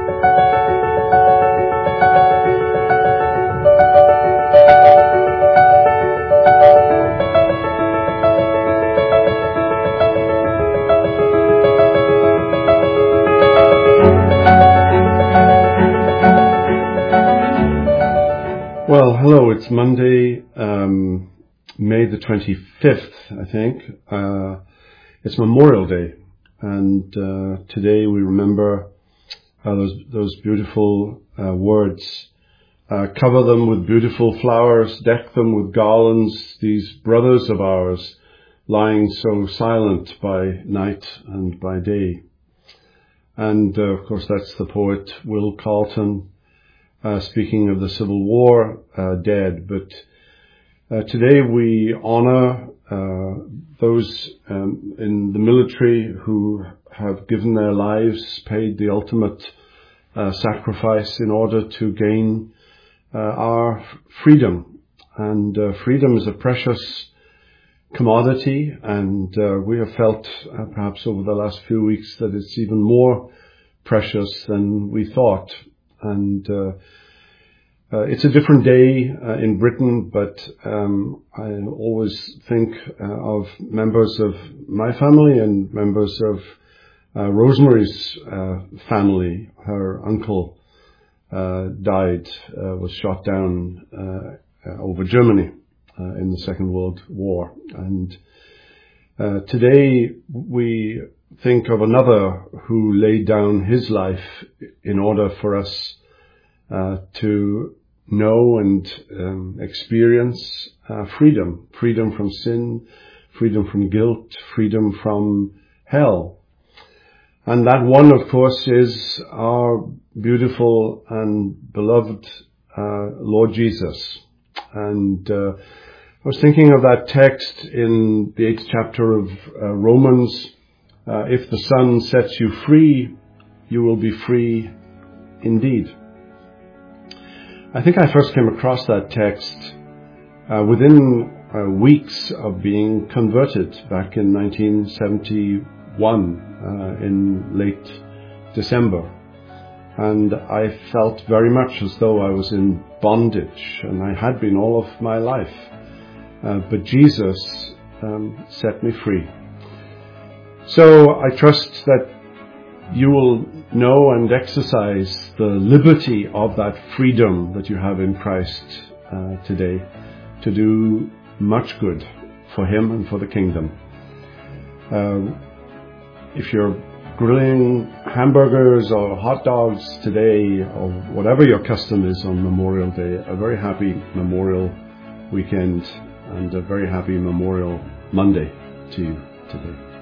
Well, hello, it's Monday, May the 25th, I think. It's Memorial Day, and today we remember those beautiful words. Cover them with beautiful flowers, deck them with garlands, these brothers of ours, lying so silent by night and by day. And of course that's the poet Will Carleton, speaking of the Civil War dead. But today we honor those in the military who have given their lives, paid the ultimate sacrifice in order to gain our freedom. And freedom is a precious commodity, and we have felt perhaps over the last few weeks that it's even more precious than we thought. And it's a different day in Britain, but I always think of members of my family and members of Rosemary's family. Her uncle died, was shot down over Germany in the Second World War. And today we think of another who laid down his life in order for us to know and experience freedom from sin, freedom from guilt, freedom from hell. And that one, of course, is our beautiful and beloved Lord Jesus. And I was thinking of that text in the 8th chapter of Romans. If the Son sets you free, you will be free indeed. I think I first came across that text within weeks of being converted back in 1971 in late December. And I felt very much as though I was in bondage, and I had been all of my life. But Jesus set me free. So I trust that you will know and exercise the liberty of that freedom that you have in Christ today to do much good for Him and for the kingdom. If you're grilling hamburgers or hot dogs today, or whatever your custom is on Memorial Day, a very happy Memorial weekend and a very happy Memorial Monday to you today.